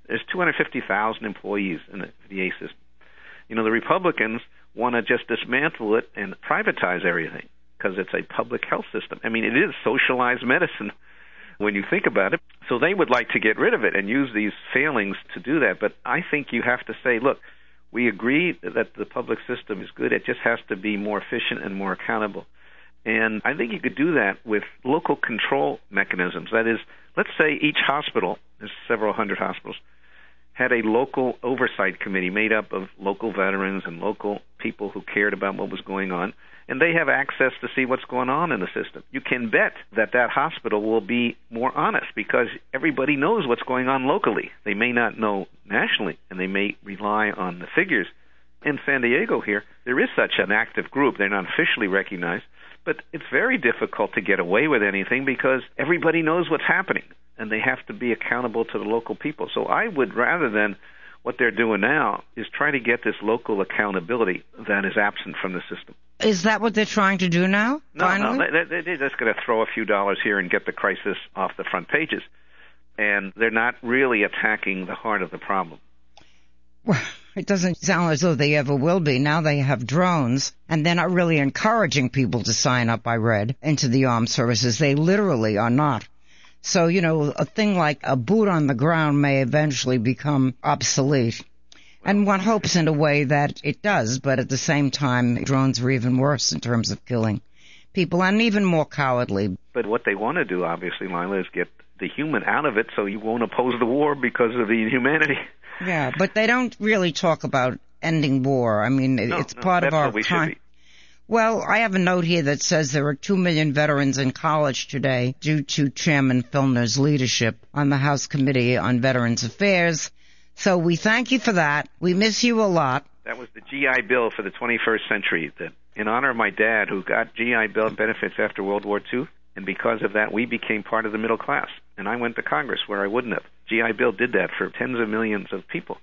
There's two hundred fifty thousand employees in the V A system. You know, the Republicans want to just dismantle it and privatize everything because it's a public health system. I mean, it is socialized medicine when you think about it. So they would like to get rid of it and use these failings to do that. But I think you have to say, look, we agree that the public system is good. It just has to be more efficient and more accountable. And I think you could do that with local control mechanisms. That is, let's say each hospital, there's several hundred hospitals, had a local oversight committee made up of local veterans and local people who cared about what was going on, and they have access to see what's going on in the system. You can bet that that hospital will be more honest because everybody knows what's going on locally. They may not know nationally, and they may rely on the figures. In San Diego here, there is such an active group. They're not officially recognized, but it's very difficult to get away with anything because everybody knows what's happening, and they have to be accountable to the local people. So I would, rather than what they're doing now, is try to get this local accountability that is absent from the system. Is that what they're trying to do now? No, finally? no, they, they're just going to throw a few dollars here and get the crisis off the front pages, and they're not really attacking the heart of the problem. Well, it doesn't sound as though they ever will be. Now they have drones, and they're not really encouraging people to sign up, I read, into the armed services. They literally are not. So, you know, a thing like a boot on the ground may eventually become obsolete. And one hopes in a way that it does, but at the same time, drones are even worse in terms of killing people and even more cowardly. But what they want to do, obviously, Lila, is get the human out of it so you won't oppose the war because of the inhumanity. Yeah, but they don't really talk about ending war. I mean, no, it's no, part that's of our what we con- should be. Well, I have a note here that says there are two million veterans in college today due to Chairman Filner's leadership on the House Committee on Veterans Affairs. So we thank you for that. We miss you a lot. That was the G I Bill for the twenty-first century. That in honor of my dad, who got G I Bill benefits after World War Two, and because of that, we became part of the middle class. And I went to Congress where I wouldn't have. G I Bill did that for tens of millions of people.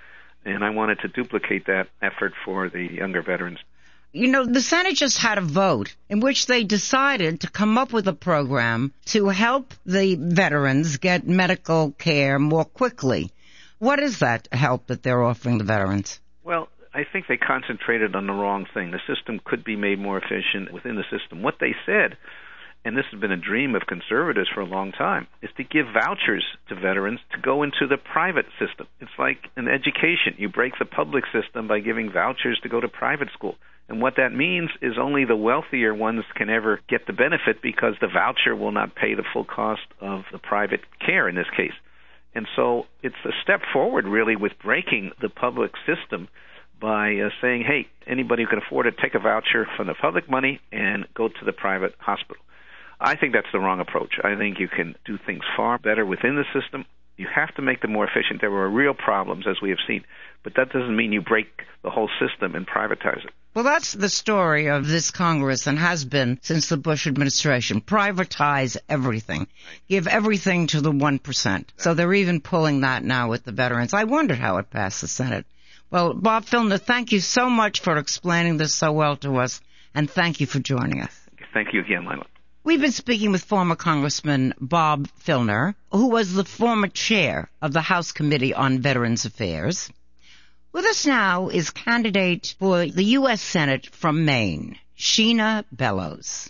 And I wanted to duplicate that effort for the younger veterans. You know, the Senate just had a vote in which they decided to come up with a program to help the veterans get medical care more quickly. What is that help that they're offering the veterans? Well, I think they concentrated on the wrong thing. The system could be made more efficient within the system. What they said, and this has been a dream of conservatives for a long time, is to give vouchers to veterans to go into the private system. It's like an education. You break the public system by giving vouchers to go to private school. And what that means is only the wealthier ones can ever get the benefit because the voucher will not pay the full cost of the private care in this case. And so it's a step forward, really, with breaking the public system by uh, saying, hey, anybody who can afford it, take a voucher from the public money and go to the private hospital. I think that's the wrong approach. I think you can do things far better within the system. You have to make them more efficient. There were real problems, as we have seen. But that doesn't mean you break the whole system and privatize it. Well, that's the story of this Congress and has been since the Bush administration. Privatize everything. Give everything to the one percent. So they're even pulling that now with the veterans. I wondered how it passed the Senate. Well, Bob Filner, thank you so much for explaining this so well to us, and thank you for joining us. Thank you again, Lila. We've been speaking with former Congressman Bob Filner, who was the former chair of the House Committee on Veterans Affairs. With us now is candidate for the U S Senate from Maine, Sheena Bellows.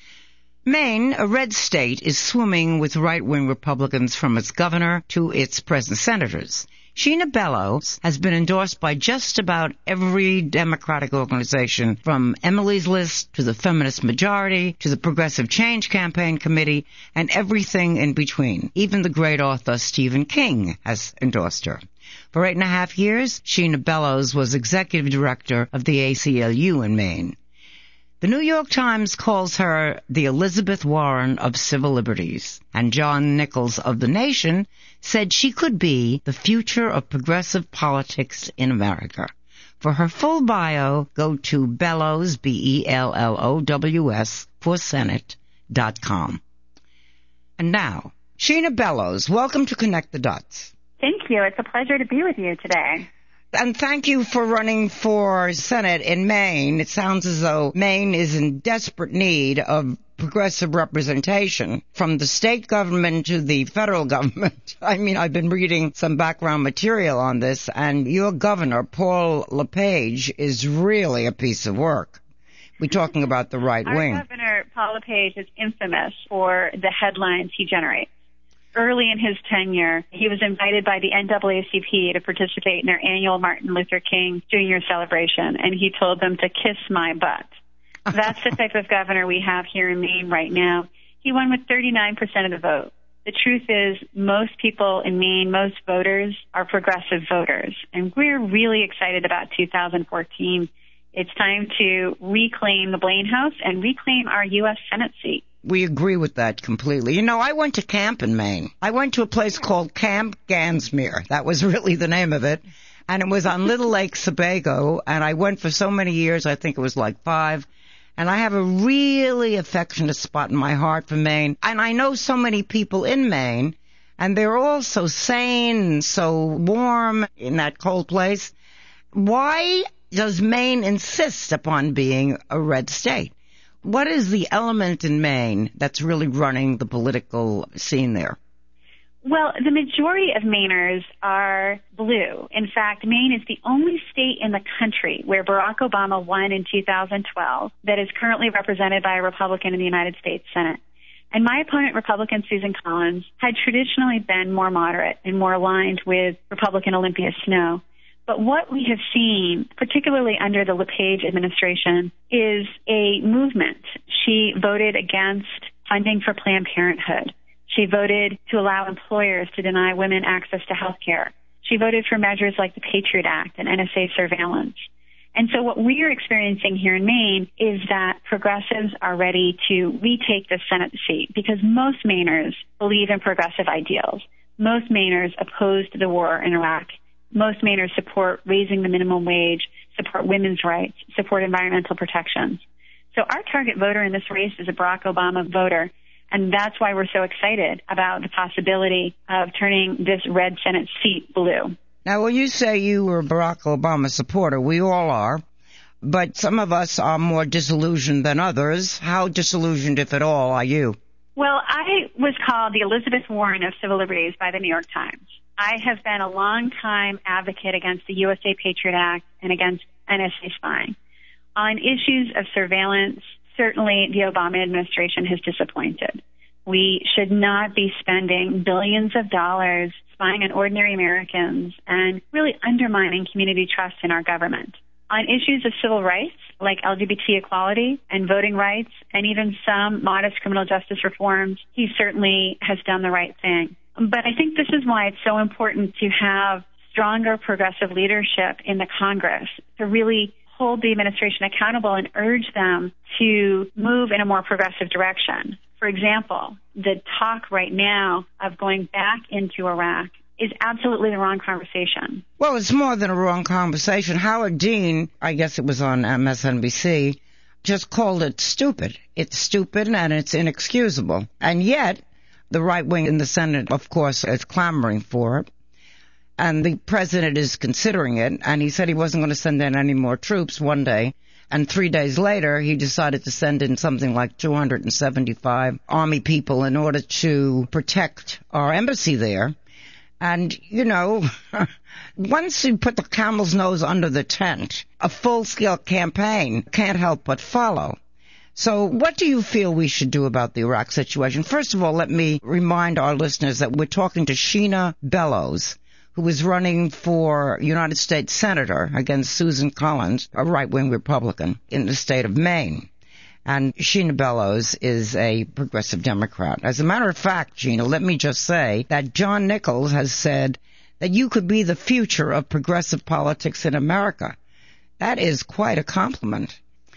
Maine, a red state, is swimming with right-wing Republicans from its governor to its present senators. Sheena Bellows has been endorsed by just about every Democratic organization, from Emily's List to the Feminist Majority to the Progressive Change Campaign Committee and everything in between. Even the great author Stephen King has endorsed her. For eight and a half years, Sheena Bellows was executive director of the A C L U in Maine. The New York Times calls her the Elizabeth Warren of civil liberties, and John Nichols of The Nation said she could be the future of progressive politics in America. For her full bio, go to Bellows, B E L L O W S, for Senate dot com. And now, Sheena Bellows, welcome to Connect the Dots. Thank you. It's a pleasure to be with you today. And thank you for running for Senate in Maine. It sounds as though Maine is in desperate need of progressive representation from the state government to the federal government. I mean, I've been reading some background material on this, and your governor, Paul LePage, is really a piece of work. We're talking about the right Our wing. Governor Paul LePage is infamous for the headlines he generates. Early in his tenure, he was invited by the N double A C P to participate in their annual Martin Luther King Junior celebration, and he told them to kiss my butt. That's the type of governor we have here in Maine right now. He won with thirty-nine percent of the vote. The truth is, most people in Maine, most voters, are progressive voters, and we're really excited about two thousand fourteen. It's time to reclaim the Blaine House and reclaim our U S Senate seat. We agree with that completely. You know, I went to camp in Maine. I went to a place called Camp Gansmere. That was really the name of it. And it was on Little Lake Sebago. And I went for so many years. I think it was like five. And I have a really affectionate spot in my heart for Maine. And I know so many people in Maine. And they're all so sane and so warm in that cold place. Why does Maine insist upon being a red state? What is the element in Maine that's really running the political scene there? Well, the majority of Mainers are blue. In fact, Maine is the only state in the country where Barack Obama won in two thousand twelve that is currently represented by a Republican in the United States Senate. And my opponent, Republican Susan Collins, had traditionally been more moderate and more aligned with Republican Olympia Snowe. But what we have seen, particularly under the LePage administration, is a movement. She voted against funding for Planned Parenthood. She voted to allow employers to deny women access to health care. She voted for measures like the Patriot Act and N S A surveillance. And so what we are experiencing here in Maine is that progressives are ready to retake the Senate seat because most Mainers believe in progressive ideals. Most Mainers opposed the war in Iraq. Most Mainers support raising the minimum wage, support women's rights, support environmental protections. So our target voter in this race is a Barack Obama voter, and that's why we're so excited about the possibility of turning this red Senate seat blue. Now, when you say you were a Barack Obama supporter, we all are, but some of us are more disillusioned than others. How disillusioned, if at all, are you? Well, I was called the Elizabeth Warren of civil liberties by the New York Times. I have been a long-time advocate against the U S A Patriot Act and against N S A spying. On issues of surveillance, certainly the Obama administration has disappointed. We should not be spending billions of dollars spying on ordinary Americans and really undermining community trust in our government. On issues of civil rights, like L G B T equality and voting rights, and even some modest criminal justice reforms, he certainly has done the right thing. But I think this is why it's so important to have stronger progressive leadership in the Congress to really hold the administration accountable and urge them to move in a more progressive direction. For example, the talk right now of going back into Iraq is absolutely the wrong conversation. Well, it's more than a wrong conversation. Howard Dean, I guess it was on M S N B C, just called it stupid. It's stupid and it's inexcusable. And yet, the right wing in the Senate, of course, is clamoring for it. And the president is considering it. And he said he wasn't going to send in any more troops one day. And three days later, he decided to send in something like two hundred seventy-five Army people in order to protect our embassy there. And, you know, once you put the camel's nose under the tent, a full-scale campaign can't help but follow. So what do you feel we should do about the Iraq situation? First of all, let me remind our listeners that we're talking to Sheena Bellows, who is running for United States Senator against Susan Collins, a right-wing Republican in the state of Maine. And Sheena Bellows is a progressive Democrat. As a matter of fact, Sheena, let me just say that John Nichols has said that you could be the future of progressive politics in America. That is quite a compliment.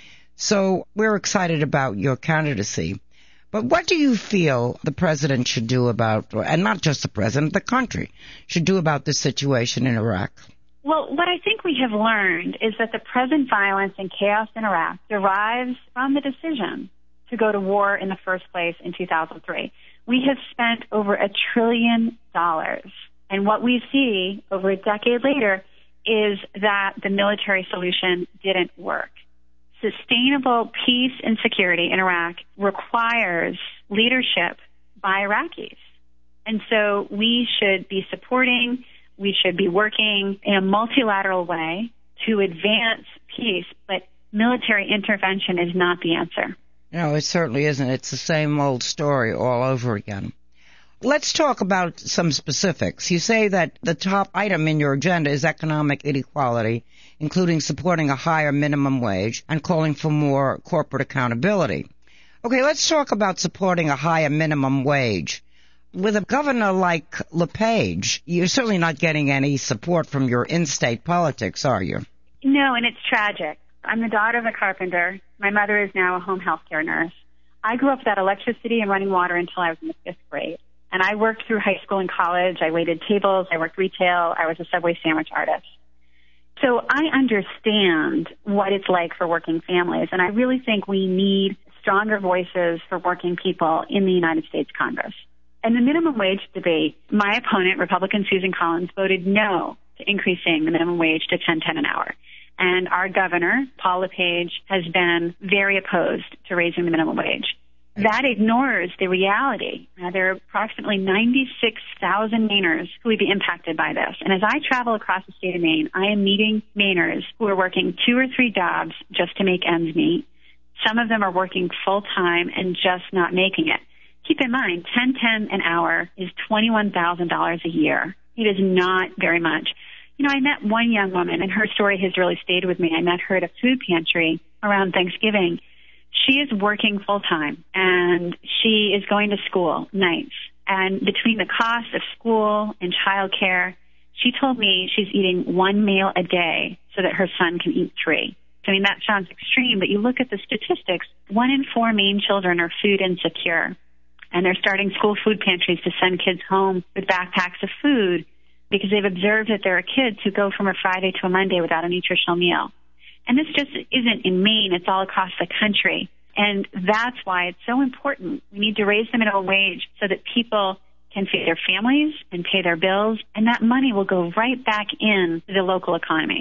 So we're excited about your candidacy. But what do you feel the president should do about, and not just the president, the country should do about this situation in Iraq? Well, what I think we have learned is that the present violence and chaos in Iraq derives from the decision to go to war in the first place in two thousand three. We have spent over a trillion dollars. And what we see over a decade later is that the military solution didn't work. Sustainable peace and security in Iraq requires leadership by Iraqis. And so we should be supporting, we should be working in a multilateral way to advance peace, but military intervention is not the answer. No, it certainly isn't. It's the same old story all over again. Let's talk about some specifics. You say that the top item in your agenda is economic inequality, including supporting a higher minimum wage and calling for more corporate accountability. Okay, let's talk about supporting a higher minimum wage. With a governor like LePage, you're certainly not getting any support from your in-state politics, are you? No, and it's tragic. I'm the daughter of a carpenter. My mother is now a home health care nurse. I grew up without electricity and running water until I was in the fifth grade. And I worked through high school and college. I waited tables. I worked retail. I was a Subway sandwich artist. So I understand what it's like for working families. And I really think we need stronger voices for working people in the United States Congress. And the minimum wage debate, my opponent, Republican Susan Collins, voted no to increasing the minimum wage to ten ten an hour. And our governor, Paul LePage, has been very opposed to raising the minimum wage. That ignores the reality. Uh, there are approximately ninety-six thousand Mainers who would be impacted by this. And as I travel across the state of Maine, I am meeting Mainers who are working two or three jobs just to make ends meet. Some of them are working full-time and just not making it. Keep in mind, ten ten an hour is twenty-one thousand dollars a year. It is not very much. You know, I met one young woman, and her story has really stayed with me. I met her at a food pantry around Thanksgiving. She is working full-time, and she is going to school nights. And between the cost of school and childcare, she told me she's eating one meal a day so that her son can eat three. I mean, that sounds extreme, but you look at the statistics, one in four Maine children are food insecure. And they're starting school food pantries to send kids home with backpacks of food because they've observed that there are kids who go from a Friday to a Monday without a nutritional meal. And this just isn't in Maine. It's all across the country. And that's why it's so important. We need to raise the minimum wage so that people can feed their families and pay their bills, and that money will go right back in to the local economy.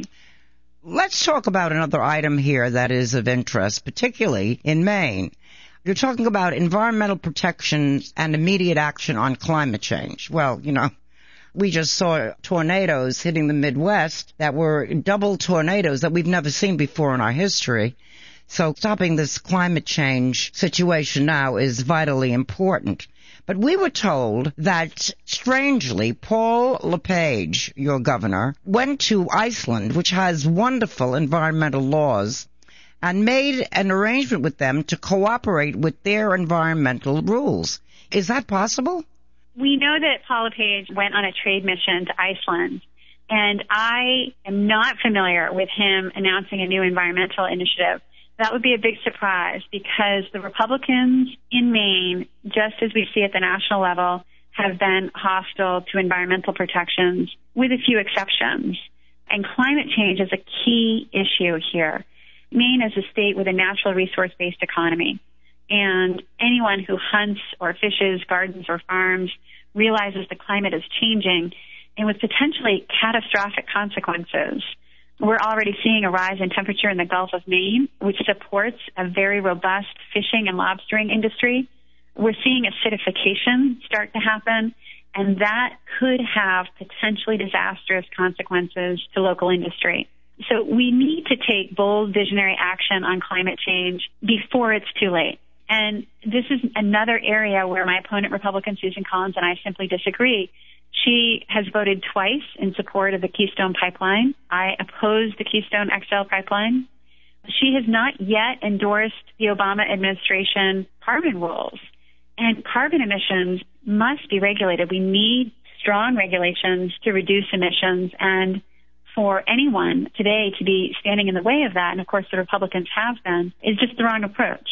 Let's talk about another item here that is of interest, particularly in Maine. You're talking about environmental protections and immediate action on climate change. Well, you know, we just saw tornadoes hitting the Midwest that were double tornadoes that we've never seen before in our history. So stopping this climate change situation now is vitally important. But we were told that, strangely, Paul LePage, your governor, went to Iceland, which has wonderful environmental laws, and made an arrangement with them to cooperate with their environmental rules. Is that possible? We know that Paul LePage went on a trade mission to Iceland, and I am not familiar with him announcing a new environmental initiative. That would be a big surprise because the Republicans in Maine, just as we see at the national level, have been hostile to environmental protections with a few exceptions. And climate change is a key issue here. Maine is a state with a natural resource-based economy, and anyone who hunts or fishes, gardens or farms realizes the climate is changing and with potentially catastrophic consequences. We're already seeing a rise in temperature in the Gulf of Maine, which supports a very robust fishing and lobstering industry. We're seeing acidification start to happen, and that could have potentially disastrous consequences to local industry. So we need to take bold, visionary action on climate change before it's too late. And this is another area where my opponent, Republican Susan Collins, and I simply disagree. She has voted twice in support of the Keystone Pipeline. I oppose the Keystone X L pipeline. She has not yet endorsed the Obama administration carbon rules. And carbon emissions must be regulated. We need strong regulations to reduce emissions, and for anyone today to be standing in the way of that, and of course the Republicans have been, is just the wrong approach.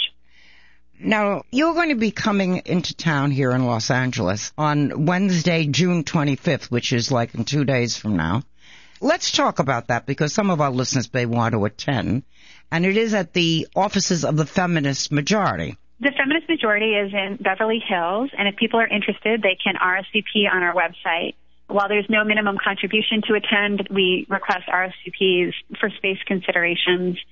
Now, you're going to be coming into town here in Los Angeles on Wednesday, June twenty-fifth, which is like in two days from now. Let's talk about that because some of our listeners may want to attend. And it is at the offices of the Feminist Majority. The Feminist Majority is in Beverly Hills, and if people are interested, they can R S V P on our website. While there's no minimum contribution to attend, we request R S V Ps for space considerations.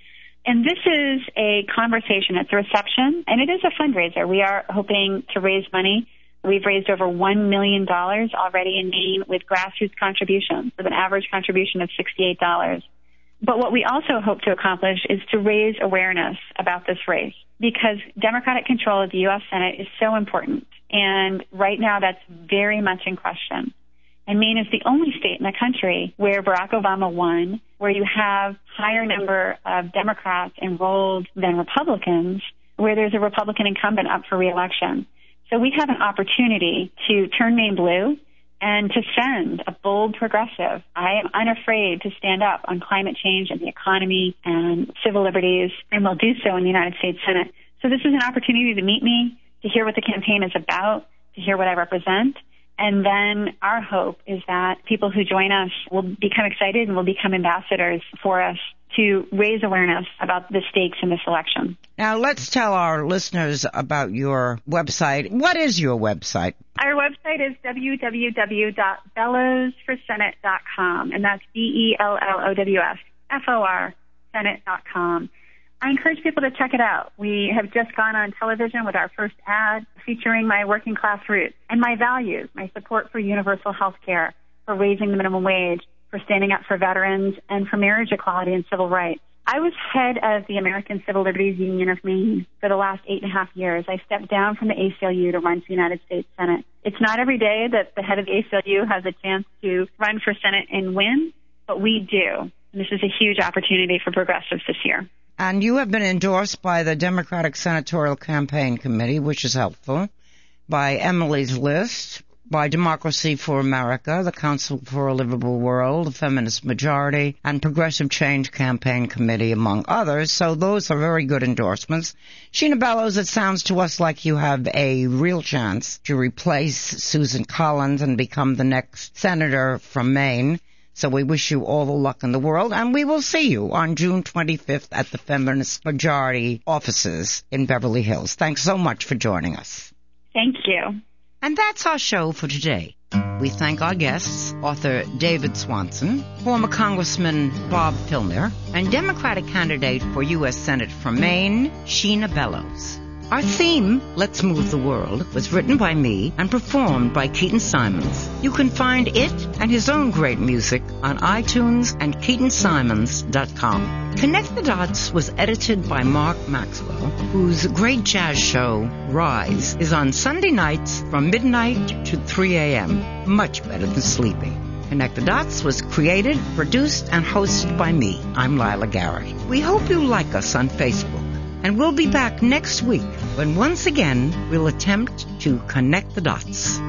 And this is a conversation. It's a reception, and it is a fundraiser. We are hoping to raise money. We've raised over one million dollars already in Maine with grassroots contributions, with an average contribution of sixty-eight dollars. But what we also hope to accomplish is to raise awareness about this race, because Democratic control of the U S Senate is so important. And right now that's very much in question. And Maine is the only state in the country where Barack Obama won, where you have higher number of Democrats enrolled than Republicans, where there's a Republican incumbent up for re-election. So we have an opportunity to turn Maine blue and to send a bold progressive. I am unafraid to stand up on climate change and the economy and civil liberties, and will do so in the United States Senate. So this is an opportunity to meet me, to hear what the campaign is about, to hear what I represent. And then our hope is that people who join us will become excited and will become ambassadors for us to raise awareness about the stakes in this election. Now, let's tell our listeners about your website. What is your website? Our website is w w w dot bellows for senate dot com, and that's B E L L O W S F O R Senate dot com. I encourage people to check it out. We have just gone on television with our first ad featuring my working class roots and my values, my support for universal health care, for raising the minimum wage, for standing up for veterans, and for marriage equality and civil rights. I was head of the American Civil Liberties Union of Maine for the last eight and a half years. I stepped down from the A C L U to run for the United States Senate. It's not every day that the head of the A C L U has a chance to run for Senate and win, but we do. And this is a huge opportunity for progressives this year. And you have been endorsed by the Democratic Senatorial Campaign Committee, which is helpful, by Emily's List, by Democracy for America, the Council for a Livable World, the Feminist Majority, and Progressive Change Campaign Committee, among others. So those are very good endorsements. Sheena Bellows, it sounds to us like you have a real chance to replace Susan Collins and become the next senator from Maine. So we wish you all the luck in the world, and we will see you on June twenty-fifth at the Feminist Majority offices in Beverly Hills. Thanks so much for joining us. Thank you. And that's our show for today. We thank our guests, author David Swanson, former Congressman Bob Filner, and Democratic candidate for U S Senate from Maine, Sheena Bellows. Our theme, Let's Move the World, was written by me and performed by Keaton Simons. You can find it and his own great music on iTunes and keaton simons dot com. Connect the Dots was edited by Mark Maxwell, whose great jazz show, Rise, is on Sunday nights from midnight to three a.m., much better than sleeping. Connect the Dots was created, produced, and hosted by me. I'm Lila Garrett. We hope you like us on Facebook. And we'll be back next week when once again we'll attempt to connect the dots.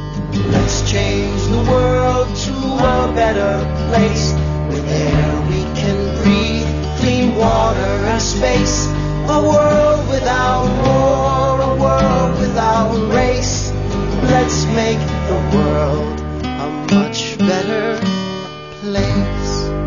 Let's change the world to a better place, with air we can breathe, clean water and space. A world without war, a world without race. Let's make the world a much better place.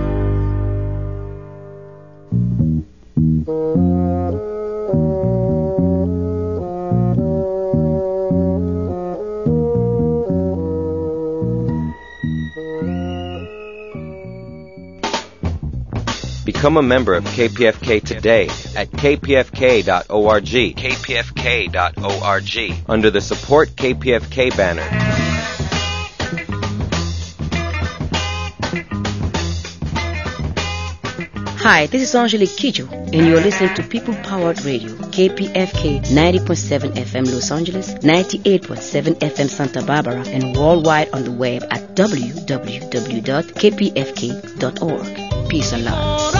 Become a member of K P F K today at k p f k dot org, k p f k dot org, under the Support K P F K banner. Hi, this is Angelique Kidjo, and you're listening to People Powered Radio, K P F K ninety point seven F M Los Angeles, ninety-eight point seven F M Santa Barbara, and worldwide on the web at w w w dot k p f k dot org. Peace and love.